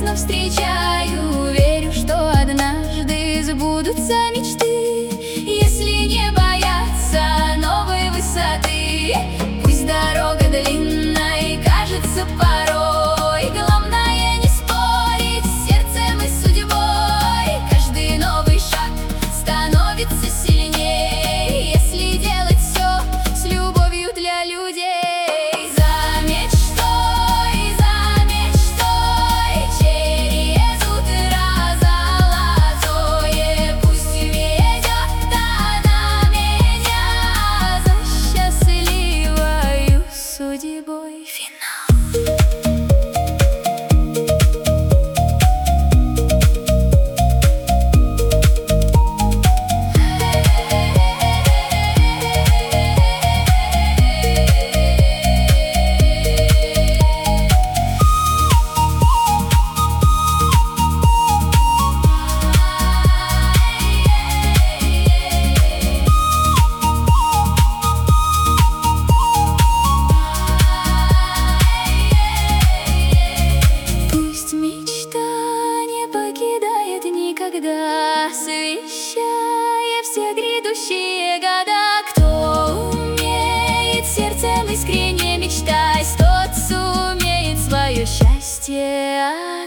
прекрасно встречаю. Верю, что однажды сбудутся мечты, если не бояться новой высоты. Пусть дорога длинной кажется порой, главное не спорить с сердцем и судьбой. Каждый новый шаг становится сильнее, если делать все с любовью для людей. За мечтой через утро золотое, пусть ведет она меня за счастливою судьбой. Финал. Никогда, освещая все грядущие года. Кто умеет сердцем искренне мечтать, тот сумеет свое счастье